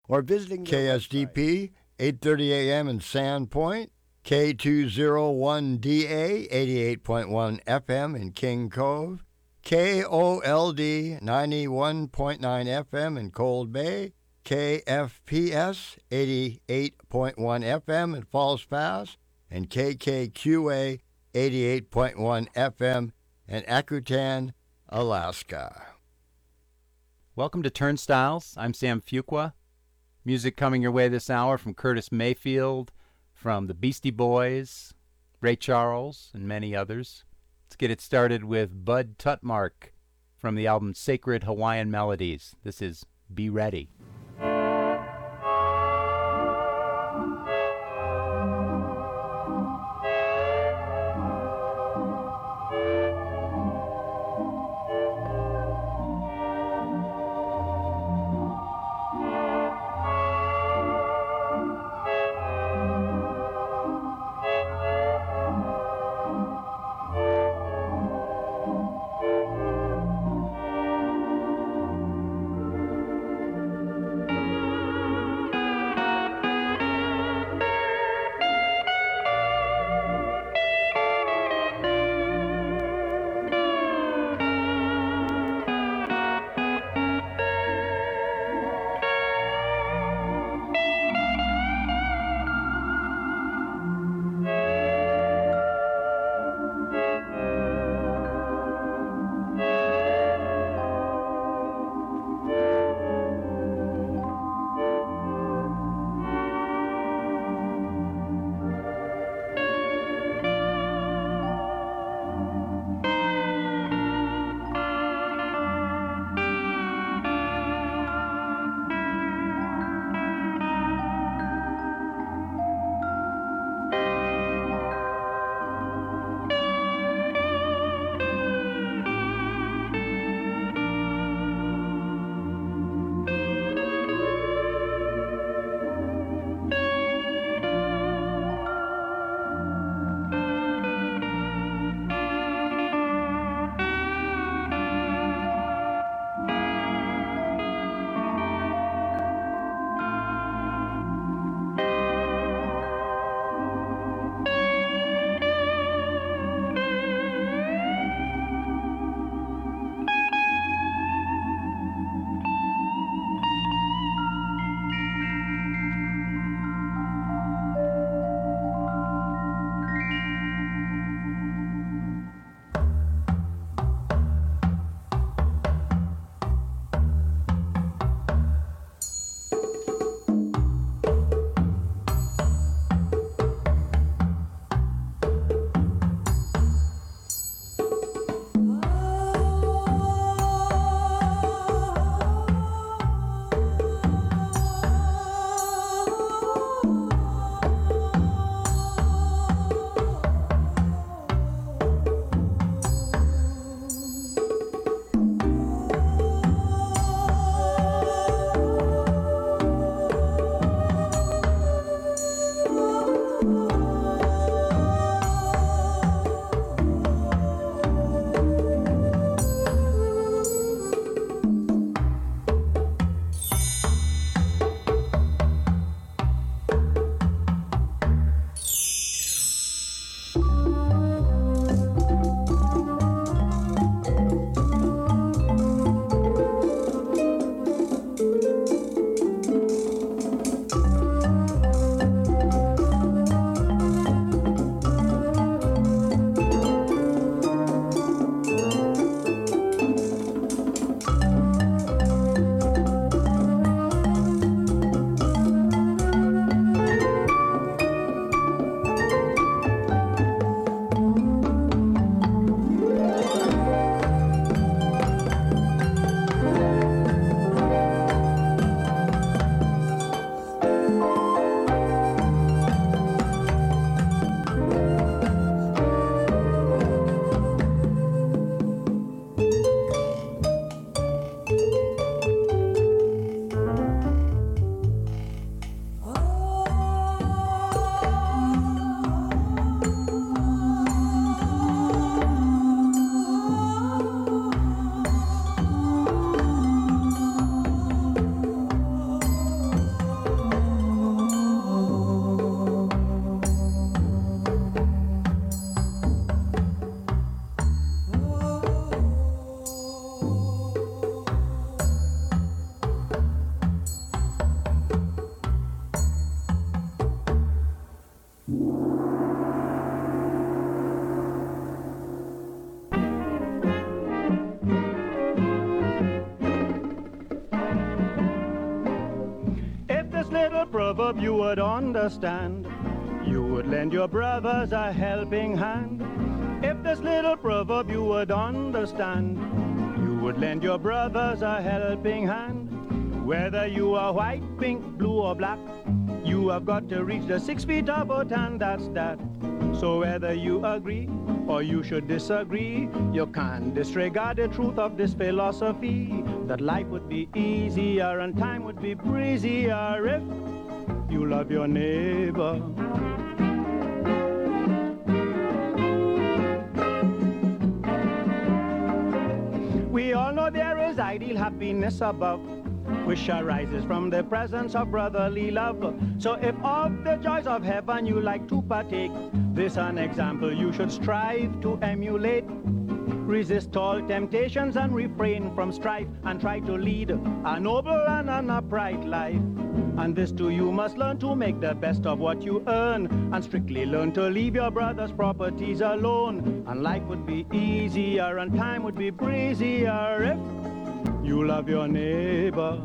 or visiting KSDP, 8:30 a.m. in Sandpoint, K201DA, 88.1 FM in King Cove, KOLD, 91.9 FM in Cold Bay, KFPS, 88.1 FM in Falls Pass, and KKQA, 88.1 FM in Akutan, Alaska. Welcome to Turnstiles. I'm Sam Fuqua. Music coming your way this hour from Curtis Mayfield, from the Beastie Boys, Ray Charles, and many others. Let's get it started with Bud Tutmark from the album Sacred Hawaiian Melodies. This is Be Ready. little proverb you would understand, you would lend your brothers a helping hand. If this little proverb you would understand, you would lend your brothers a helping hand. Whether you are white, pink, blue or black, you have got to reach the 6 feet about, and that's that. So whether you agree or you should disagree, you can't disregard the truth of this philosophy, that life would be easier and time would be breezier if you love your neighbor. We all know there is ideal happiness above, which arises from the presence of brotherly love. So if of the joys of heaven you like to partake, this an example you should strive to emulate. Resist all temptations and refrain from strife, and try to lead a noble and an upright life. And this too you must learn, to make the best of what you earn, and strictly learn to leave your brother's properties alone. And life would be easier and time would be breezier if you love your neighbor.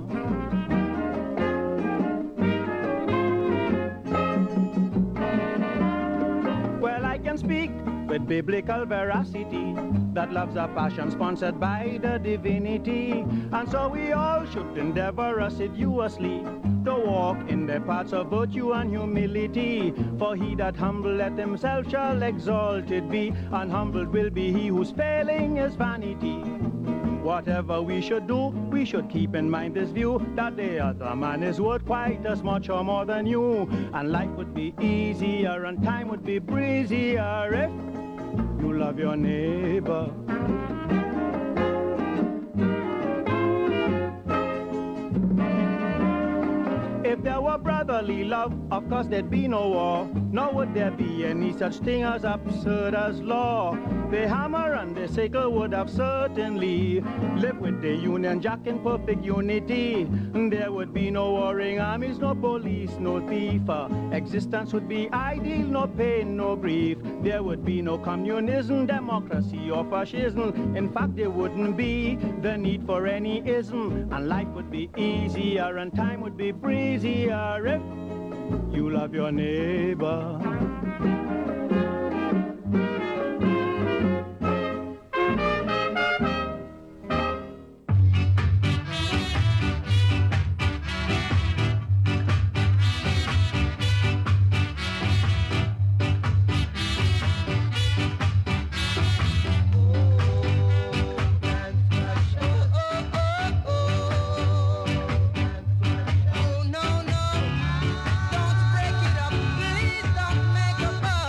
Well, I can speak with biblical veracity that love's a passion sponsored by the divinity, and so we all should endeavor assiduously to walk in the paths of virtue and humility. For he that humbleth himself shall exalted be, and humbled will be he whose failing is vanity. Whatever we should do, we should keep in mind this view, that the other man is worth quite as much or more than you. And life would be easier and time would be breezier if you love your neighbor. If there were brotherly love, of course there'd be no war, nor would there be any such thing as absurd as law. The hammer and the sickle would have certainly lived with the Union Jack in perfect unity. There would be no warring armies, no police, no thief. Existence would be ideal, no pain, no grief. There would be no communism, democracy or fascism. In fact, there wouldn't be the need for any ism. And life would be easier and time would be breezier if you love your neighbor. Oh, no, no, don't break it up, please don't make a fuss.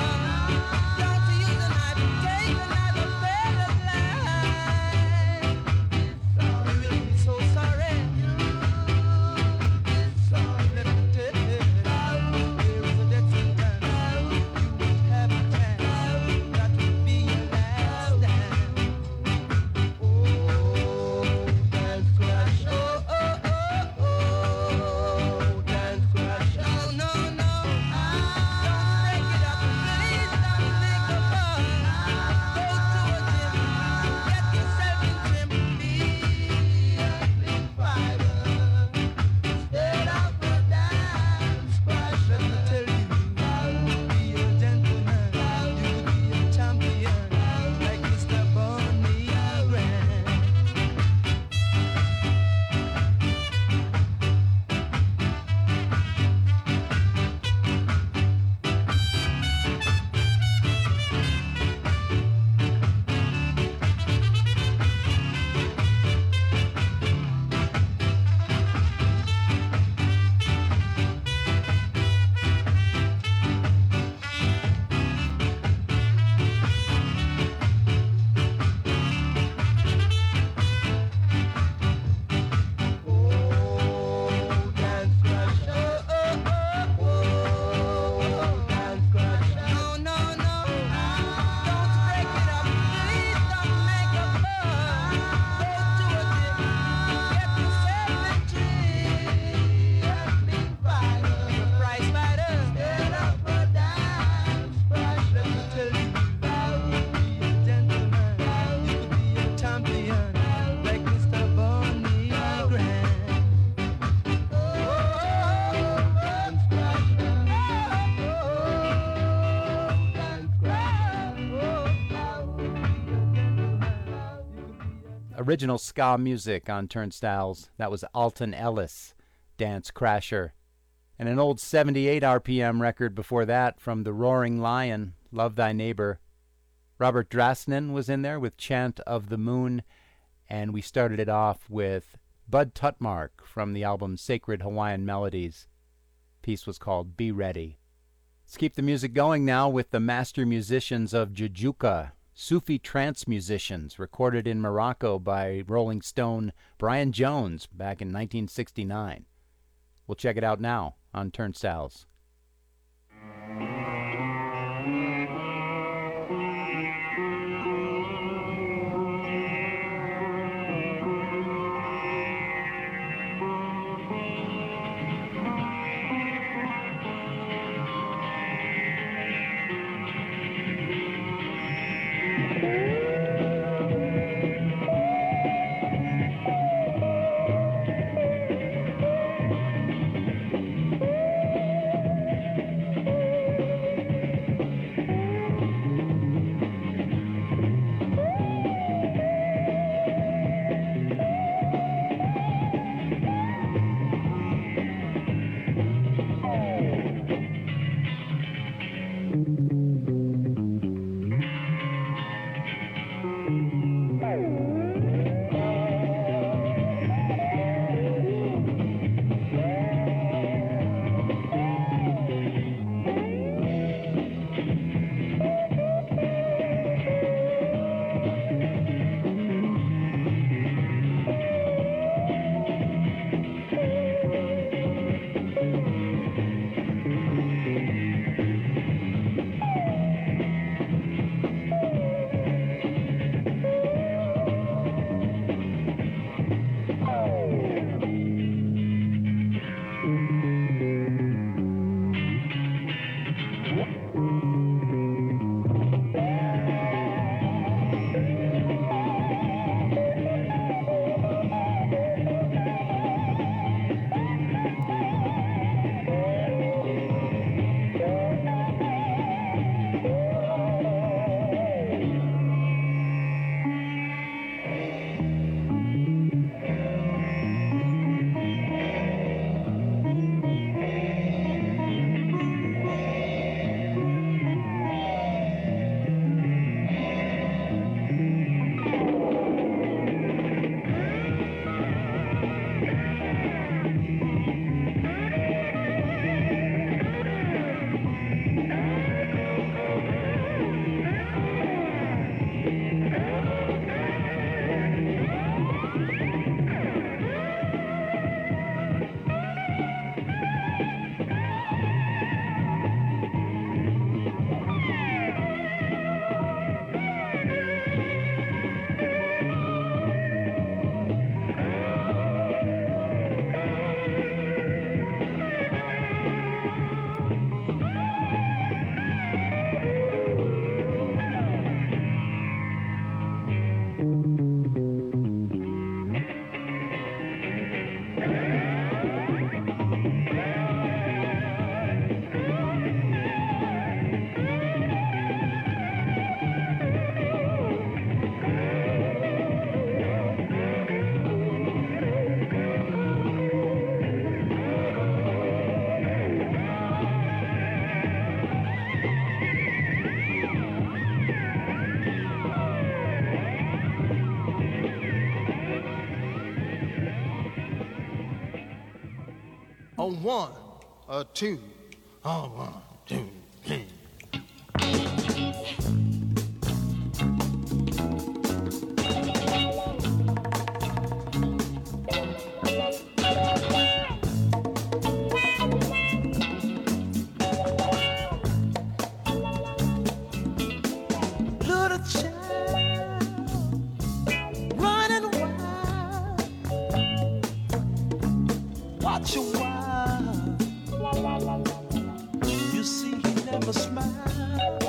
original ska music on Turnstiles. That was Alton Ellis, Dance Crasher. And an old 78 RPM record before that from The Roaring Lion, Love Thy Neighbor. Robert Drasnin was in there with Chant of the Moon, and we started it off with Bud Tutmark from the album Sacred Hawaiian Melodies. Piece was called Be Ready. Let's keep the music going now with the master musicians of Jujuka, Sufi trance musicians, recorded in Morocco by Rolling Stone Brian Jones back in 1969. We'll check it out now on Turnstiles. On one, two, on 1, 2, 3. Little child running wild, watch your wild. You see, he never smiled.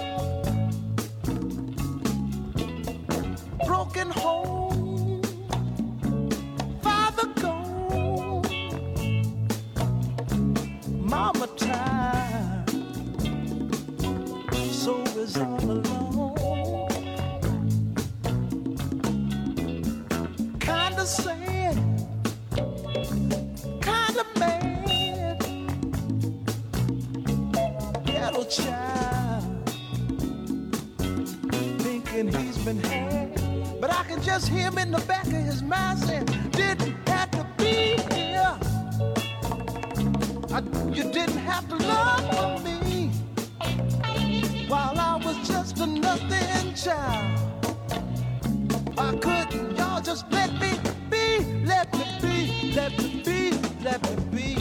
Broken home, father gone, mama tired, so is all alone. ghetto child, thinking he's been had. But I can just hear him in the back of his mind saying, didn't have to be here. You didn't have to love me while I was just a nothing child. Why couldn't y'all just let me be, let me be, let me be, let me be?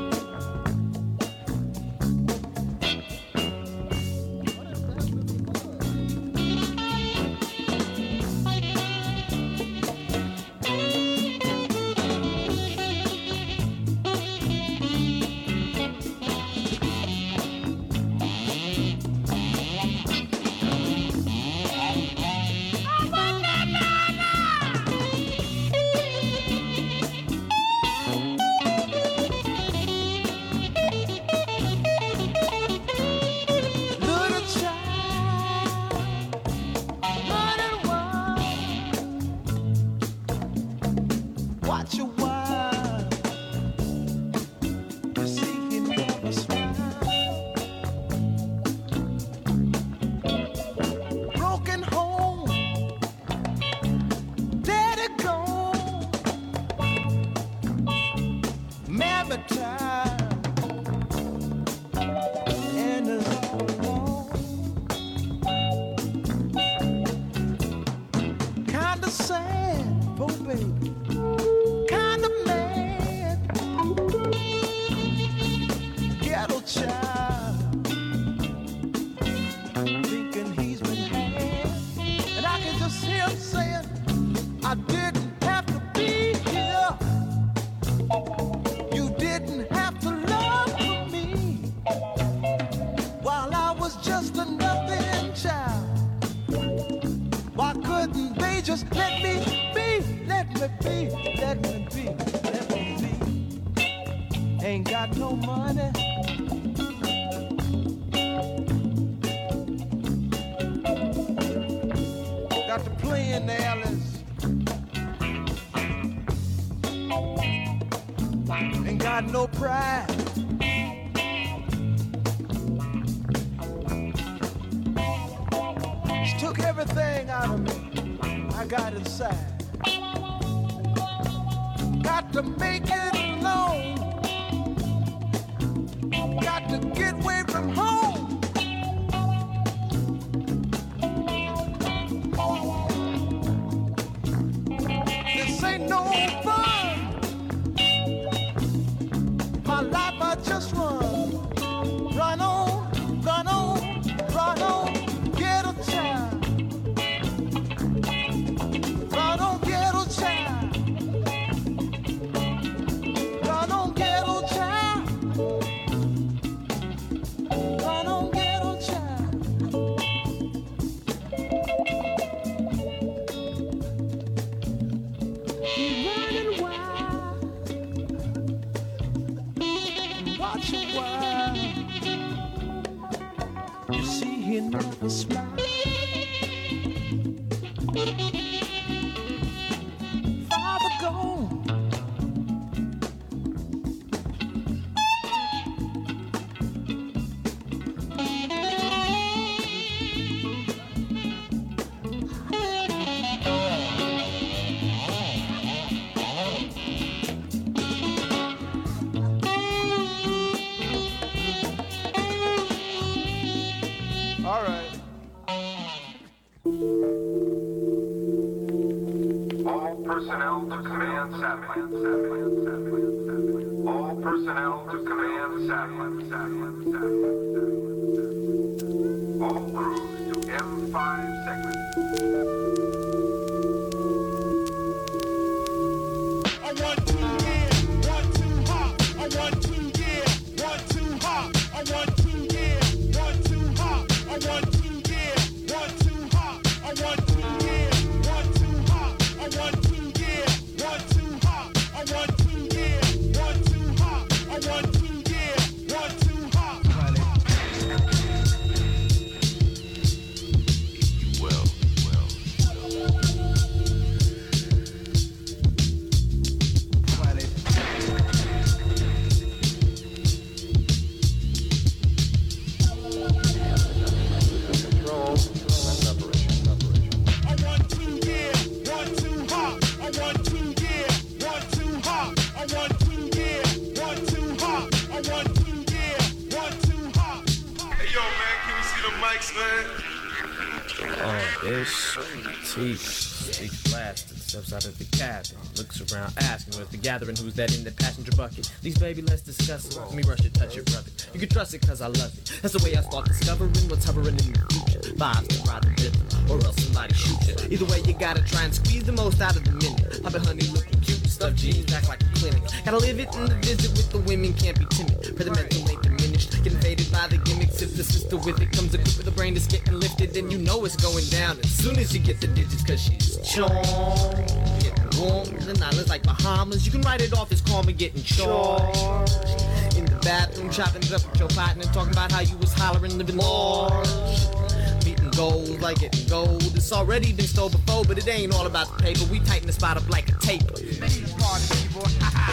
No pride. She took everything out of me I got inside. Got to make it alone. Got to get away from home. This ain't no fun. Just run on, run on, run on, get a child. Run on, get a child. Run on, get a child. Run on, get a child. He's running wild. Watch a while. You see, he never smiles. Father gone. All right. All personnel to command satellite. All personnel to command satellite. All crews to M5 segment. I want to yeah, want to hop. I want to yeah, want to hop. I want to yeah, want to hop. I want to yeah, want to hop. I want to yeah, want to hop. I want to yeah, want to hop. I want to yeah, want to hop. I want to yeah, want to hop. mics, man. Oh, ish. Teeth. Speaks last and steps out of the cabin. Looks around, asking where's the gathering, who's that in the passenger bucket? Please, baby, let's discuss it. Let me rush it, touch it, brother. You can trust it, cause I love it. That's the way I start discovering what's hovering in the future. Vibes to ride the rhythm, or else somebody shoot you. Either way, you gotta try and squeeze the most out of the minute. I've been honey looking cute, stuffed jeans back like a clinic. Gotta live it in the visit with the women, can't be timid. For the mental ain't diminished, getting faded by the gimmicks. If the sister with it comes equipped with a brain that's getting lifted, then you know it's going down as soon as you get the digits, cause she's charmed. Getting warm, the islands like Bahamas. You can write it off as karma getting charged. In the bathroom, chopping it up with your partner, talking about how you was hollering, living large. Meeting goals like getting gold. It's already been stole before, but it ain't all about the paper. We tighten the spot up like a taper. These party people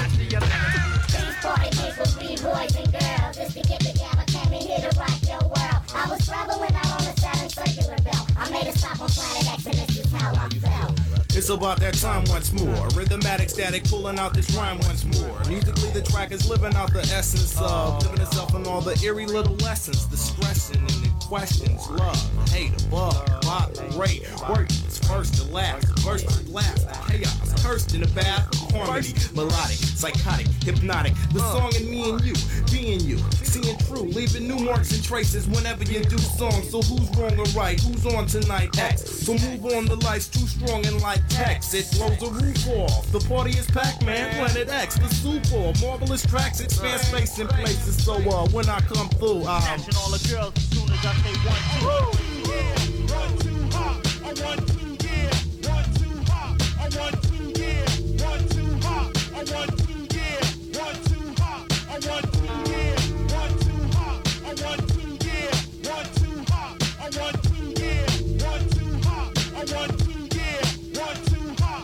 be boys and girls. Just to get together, came in here to rock your world. I was traveling out on the Saturn circular belt. I made a stop on Planet X and this is how I felt. It's about that time once more. Rhythmatic static pulling out this rhyme once more. Musically the track is living out the essence of living itself in all the eerie little lessons. The stressing and the questions. Love, hate, above, moderate. Words first to last, verse to last. Chaos, cursed in the bath of harmony. Melodic, psychotic, hypnotic. The song in me and you, being you. Seeing true, leaving new marks and traces whenever you do songs. So who's wrong or right? Who's on tonight? X. So move on, the light's too strong and like text. It blows the roof off. The party is packed, man. Planet X, the super. Marvelous tracks, expand space and places. So when I come through, Catching all the girls as soon as I say 1, 2. Yeah, 1, 2, hop. I want to, yeah. 1, 2, hop. I want to, yeah. 1, 2, hop. I want to, yeah. 1, 2, hop. I want to, yeah. 1, 2, hop. I want to, yeah. 1, 2, hop. I want to, yeah. 1, 2, hop. I want to, yeah. 1, 2, hop.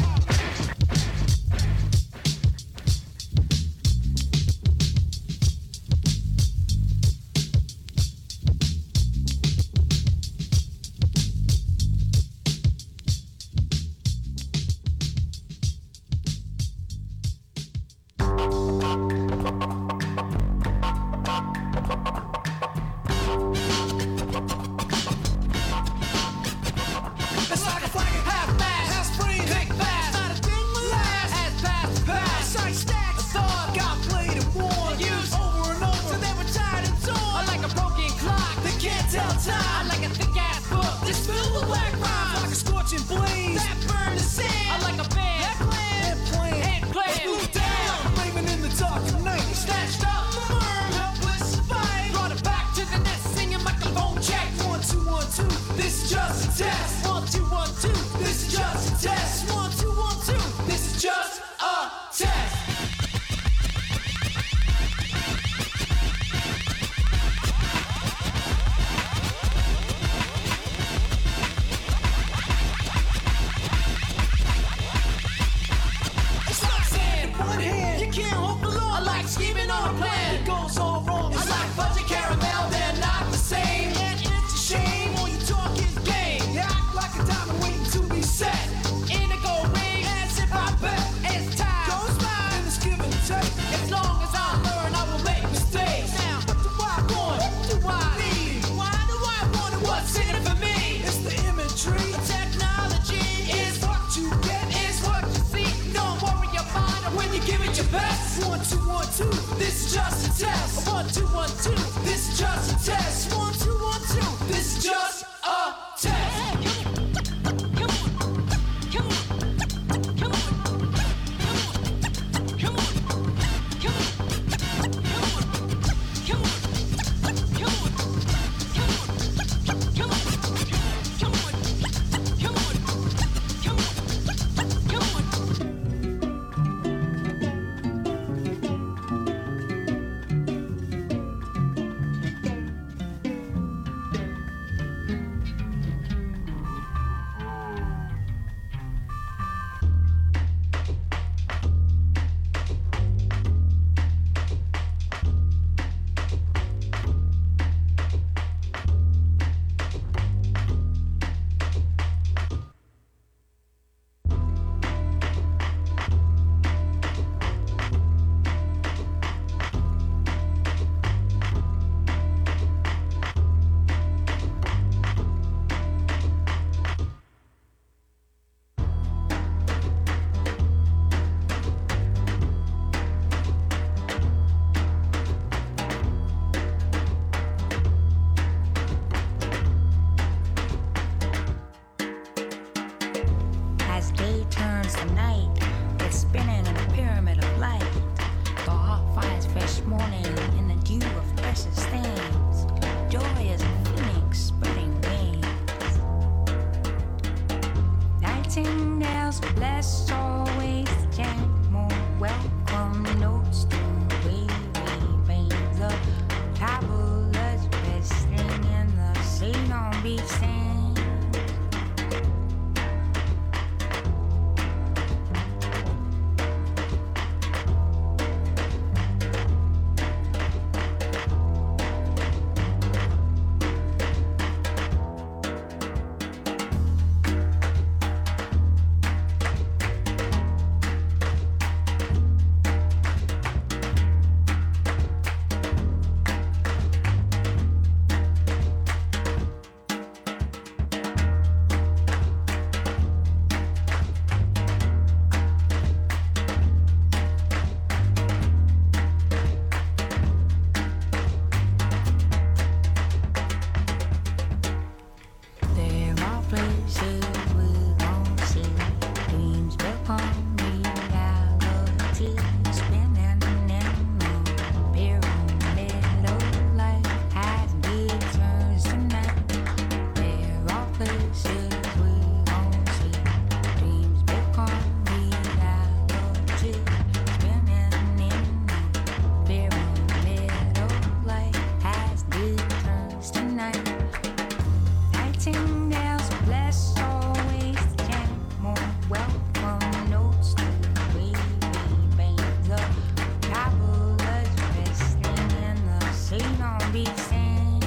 It's like a flag, half mast, half spring, thick fast. Not a thing will last, as past the past. Sight stacks, a thought got played and worn, used over and over, so they were tired and torn. I like a broken clock that can't tell time. I like a thick ass book that's filled with black rhymes. Like a scorching blaze that burn the sand. I like a band that plan and plan and plan. Move down, flaming in the dark of night. Snatched up, firm, helpless, fight. Brought it back to the nest, singing microphone check. 1, 2, 1, 2. This is just a test. 1, 2, 1, 2. This is just a test. 1, 2, 1, 2. This is just a test. It's like saying one hand, you can't hope for long. I like scheming on a plan. It goes all wrong. It's like fudge and caramel, they're not the same. And it's a shame, all you talk is game. You act like a diamond waiting to be set. In a gold ring, as if I bet it's time. Goes by and it's give and take. As long as I learn, I will make mistakes. Now, what do I want? What do I need? Why do I want it? What's in it for me? It's the imagery. The technology is what you get, is what you see. Don't worry about it when you give it your best. 1, 2, 1, 2. This is just a test. 1, 2, 1, 2. This is just a test. 1, 2, 1, 2. This is just a test. be sent.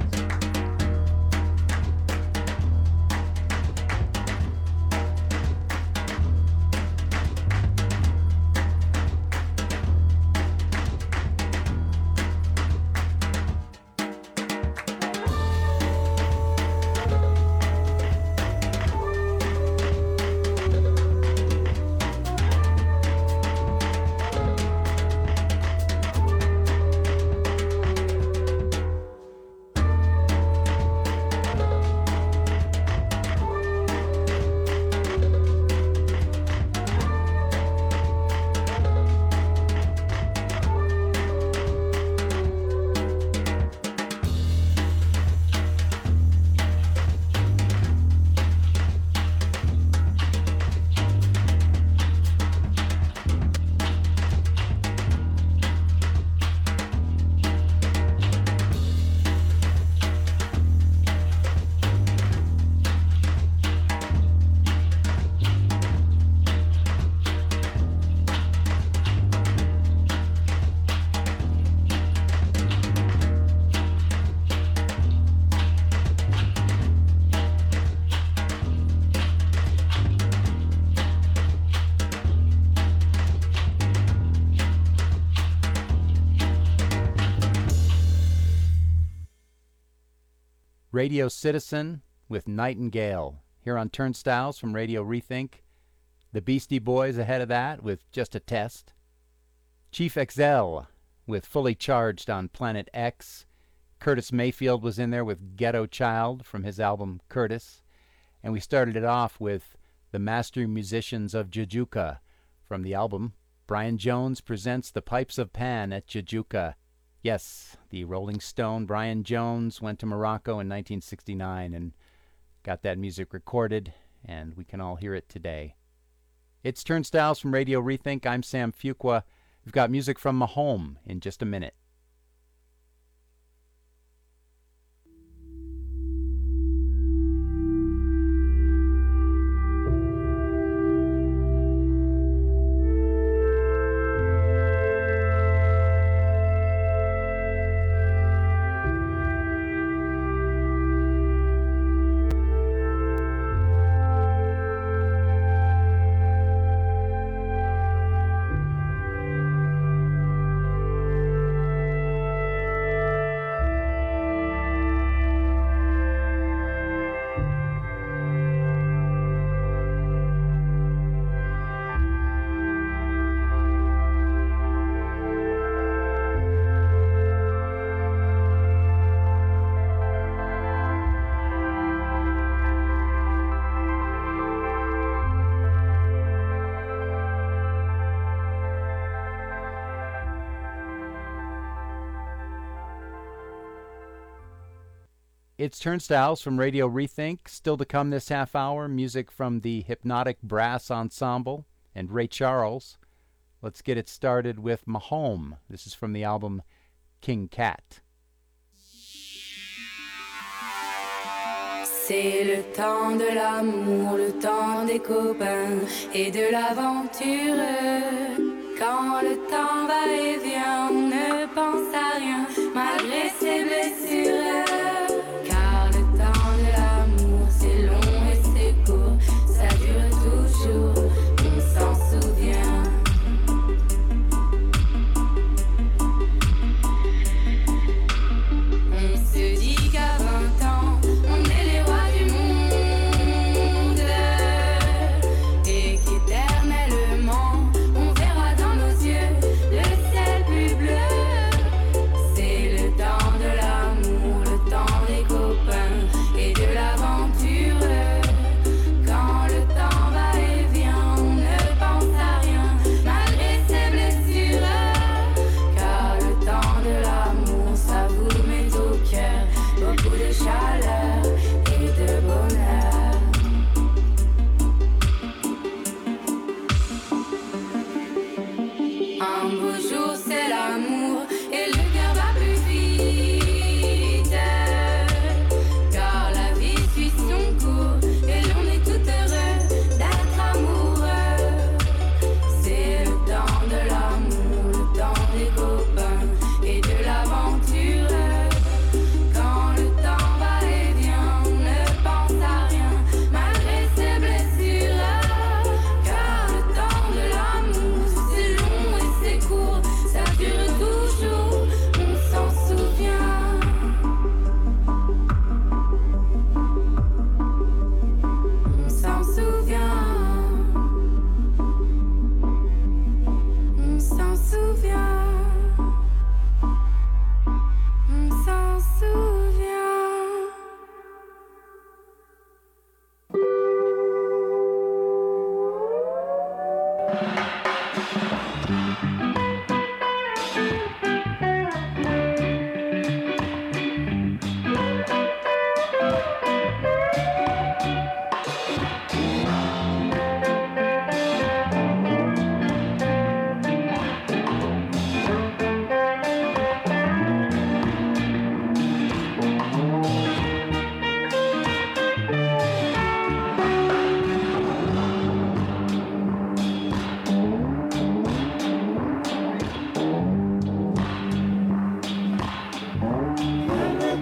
Radio Citizen with Nightingale here on Turnstiles from Radio Rethink. The Beastie Boys ahead of that with Just a Test. Chief XL with Fully Charged on Planet X. Curtis Mayfield was in there with Ghetto Child from his album Curtis. And we started it off with the Master Musicians of Jajuka from the album Brian Jones Presents the Pipes of Pan at Jajuka. Yes, the Rolling Stone Brian Jones went to Morocco in 1969 and got that music recorded, and we can all hear it today. It's Turnstiles from Radio Rethink. I'm Sam Fuqua. We've got music from Mahome in just a minute. It's Turnstiles from Radio Rethink. Still to come this half hour, music from the Hypnotic Brass Ensemble and Ray Charles. Let's get it started with Mahome. This is from the album King Cat. C'est le temps de l'amour, le temps des copains et de l'aventure. Quand le temps va et vient, on ne pense à rien malgré ses blessures. Car le temps de l'amour, c'est long et c'est court, ça dure toujours, on s'en souvient. On se dit qu'à 20 ans, on est les rois du monde et qu'éternellement, on verra dans nos yeux le ciel plus bleu.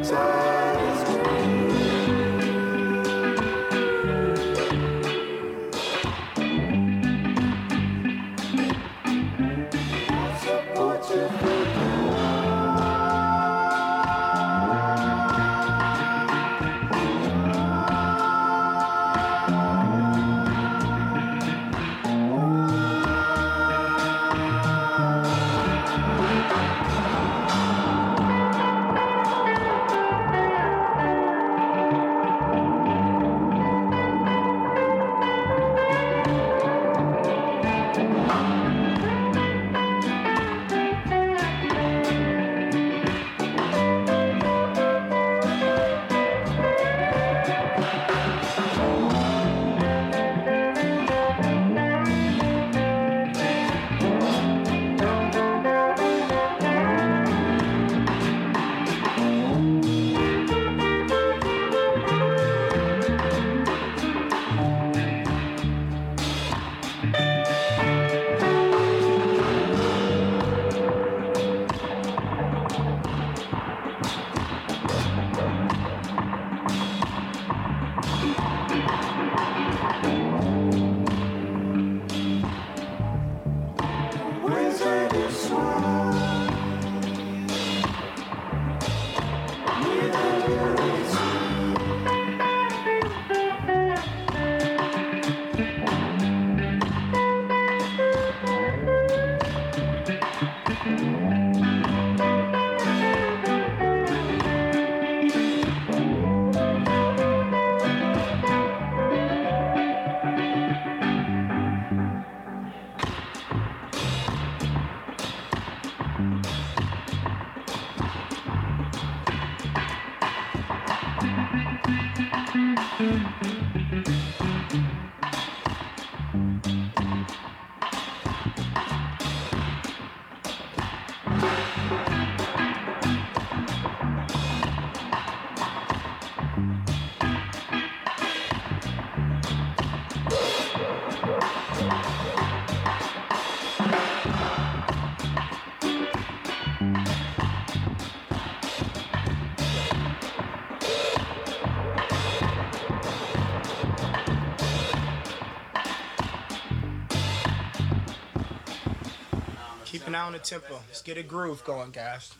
Keep an eye on the tempo. Let's get a groove going, guys.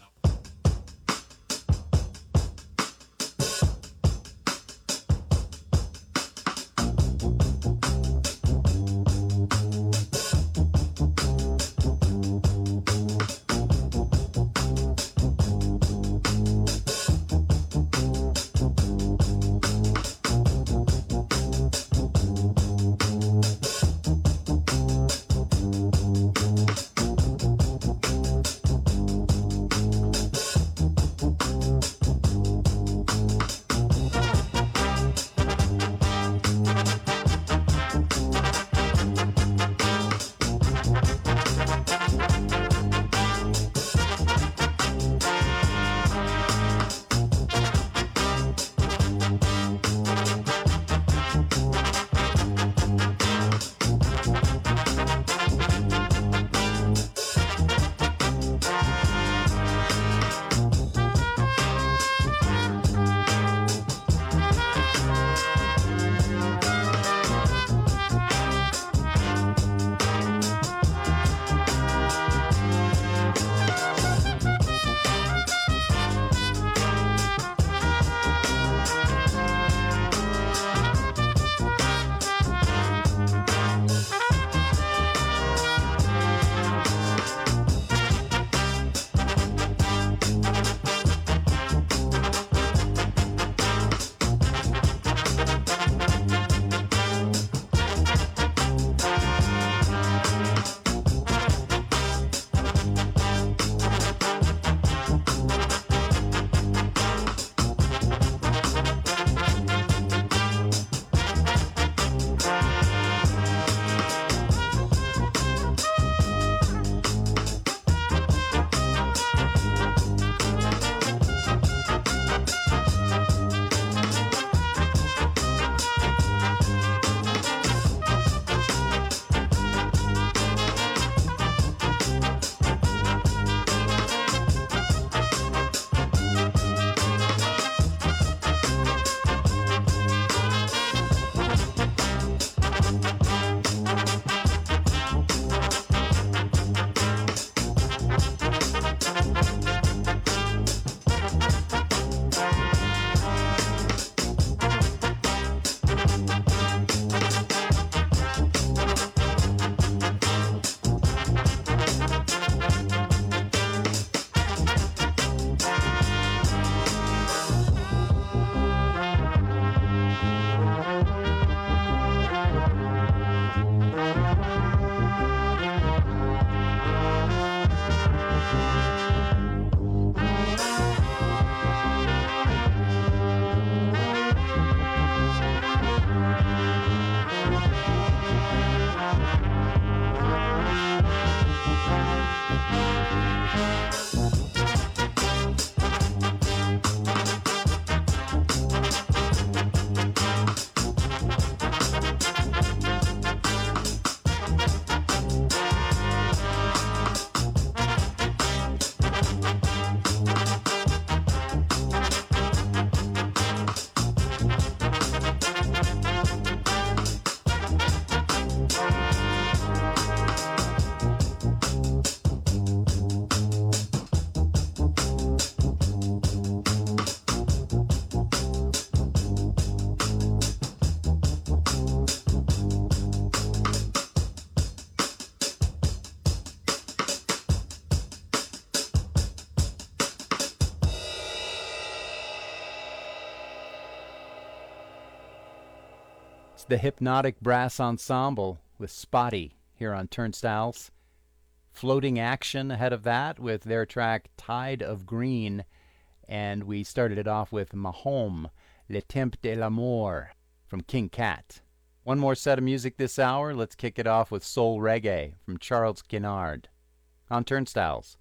The Hypnotic Brass Ensemble with Spotty here on Turnstiles. Floating Action ahead of that with their track Tide of Green. And we started it off with Mahome, Le Temps de l'Amour from King Cat. One more set of music this hour. Let's kick it off with Soul Reggae from Charles Kinnard on Turnstiles.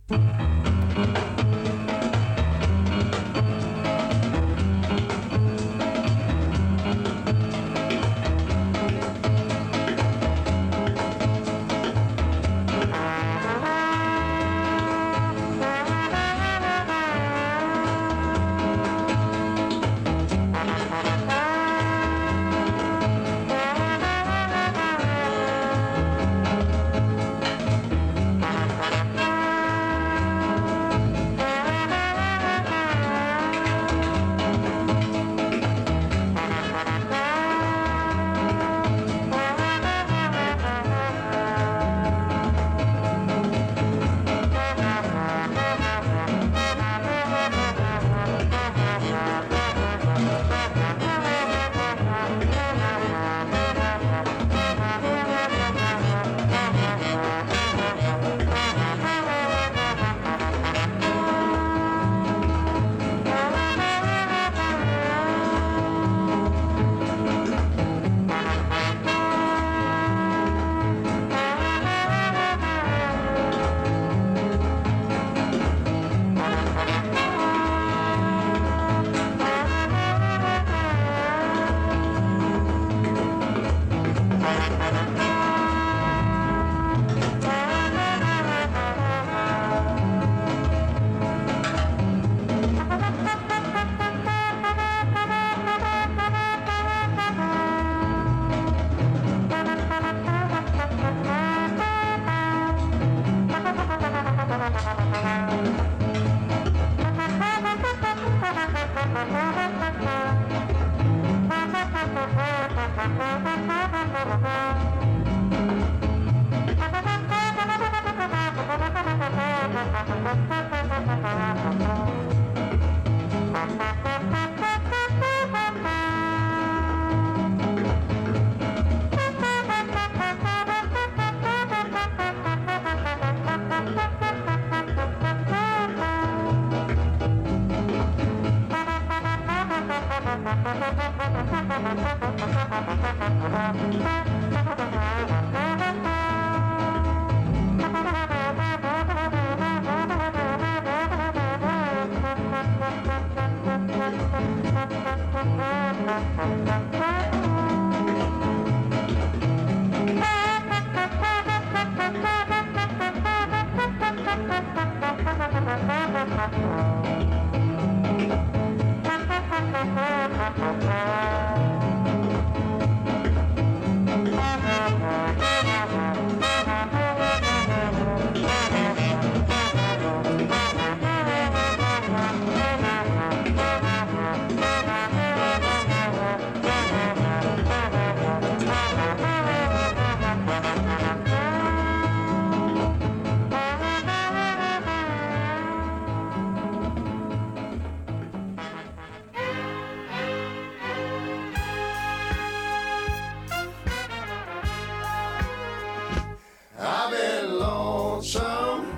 I've been lonesome,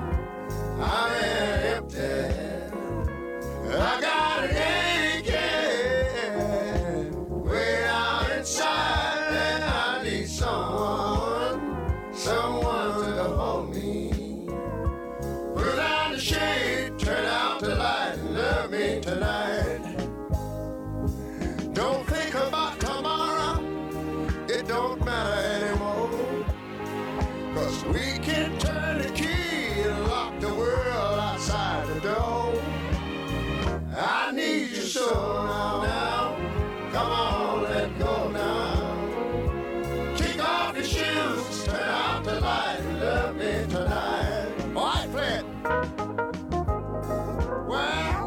I've been empty, I got an aching way down inside, and I need someone to hold me. Put down the shade, turn out the light, and love me tonight. Don't think about tomorrow, it don't matter anymore. 'Cause we can turn the key and lock the world outside the door. I need you so now. Come on, let go now. Kick off your shoes, turn out the light, and love me tonight. White Flint. Well.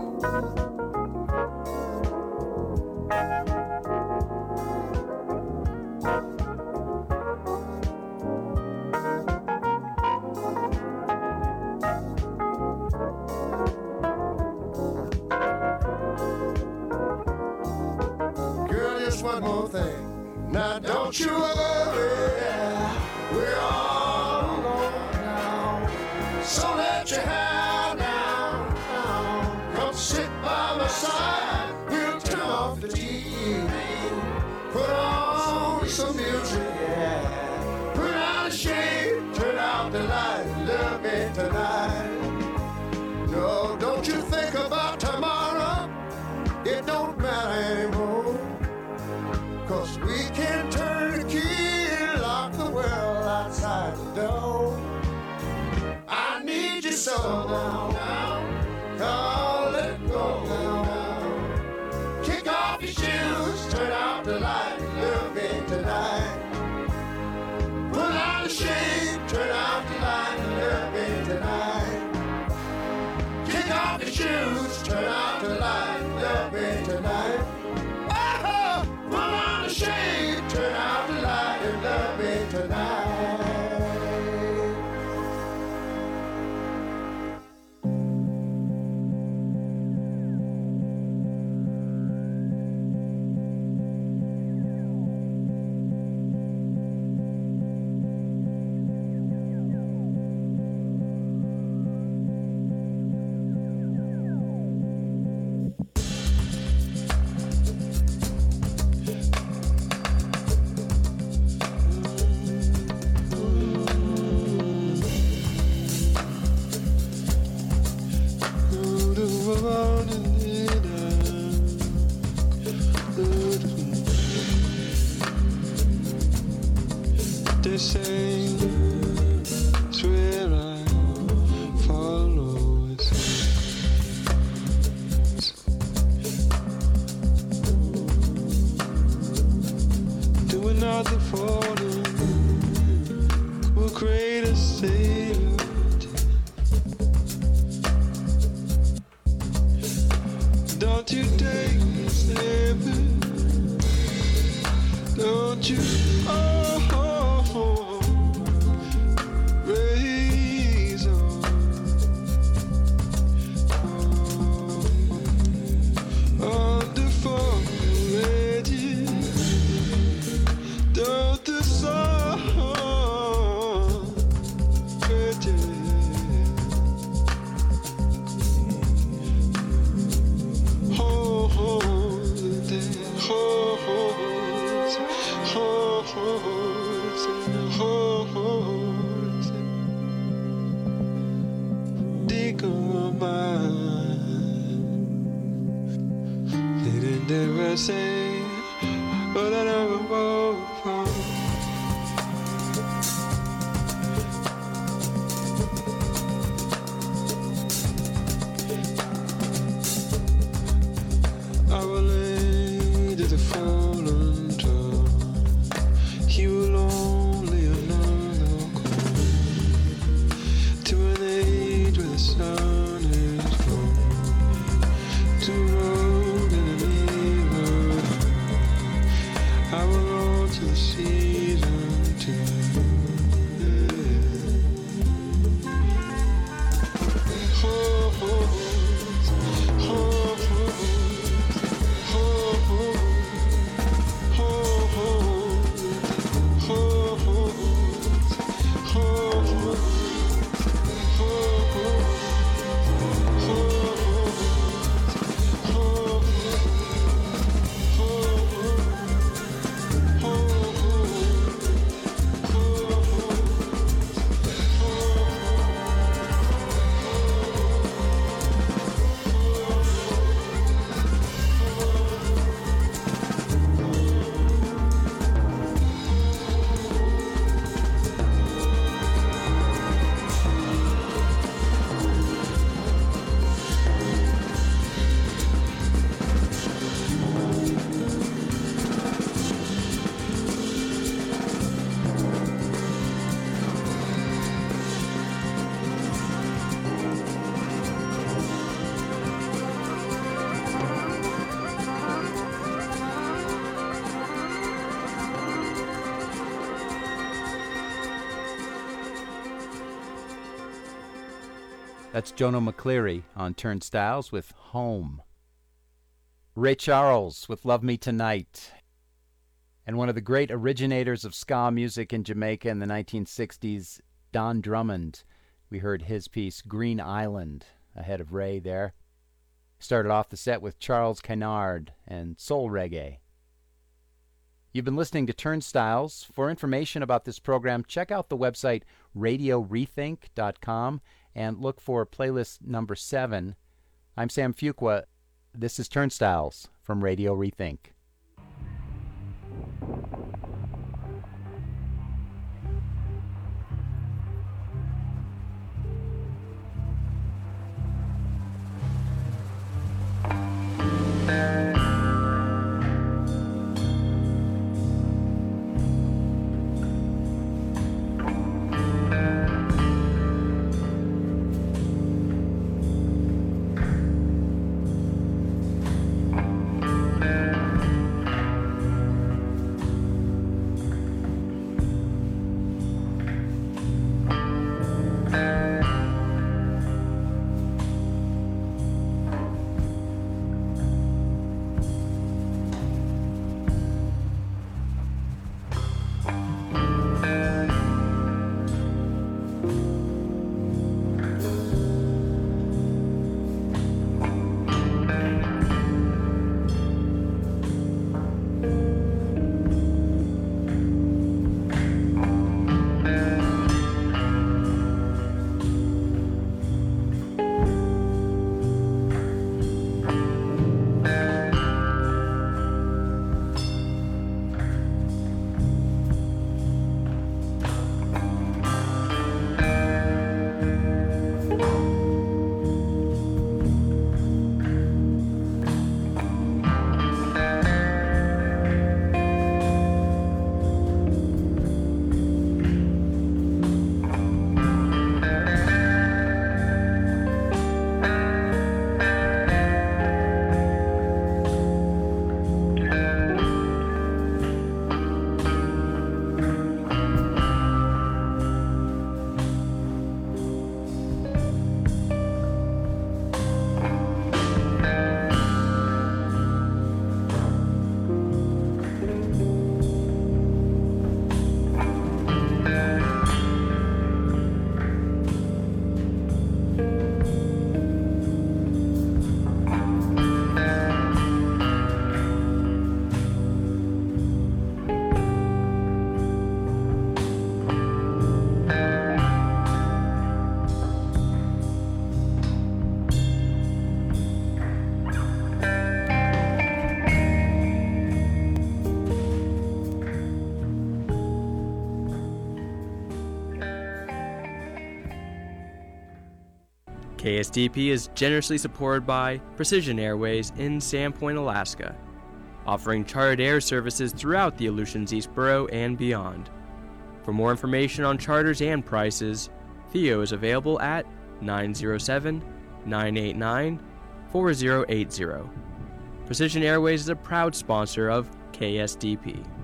One more thing. Now don't you worry, we're all alone now. So let your hair down, come sit by my side. We'll turn off the TV, put on some music, put out a shade, turn out the light, love me tonight. Come, let go now. Kick off your shoes, turn out the light, look in tonight. Pull out the shade, turn out the light, look in tonight. Kick off your shoes, turn out the light, look in tonight. Oh, pull out the shade, turn out the light, and love me tonight. They say it's where I follow it. Doing nothing for them will create a savior. Don't you take me slipping. Don't you? Raise on. On the foliage, don't the sun fade. Dig on mine. Didn't ever say, but I never woke up. I will lay to the fallen door. He will only another call to an age where the sun is gone. To road and an evil. I will roll to the season too. Oh, oh, oh, oh, That's Jonah McCleary on Turnstiles with Home. Ray Charles with Love Me Tonight. And one of the great originators of ska music in Jamaica in the 1960s, Don Drummond. We heard his piece, Green Island, ahead of Ray there. Started off the set with Charles Kennard and Soul Reggae. You've been listening to Turnstiles. For information about this program, check out the website radiorethink.com and look for playlist number 7. I'm Sam Fuqua. This is Turnstiles from Radio Rethink. KSDP is generously supported by Precision Airways in Sandpoint, Alaska, offering chartered air services throughout the Aleutians East Borough and beyond. For more information on charters and prices, Theo is available at 907-989-4080. Precision Airways is a proud sponsor of KSDP.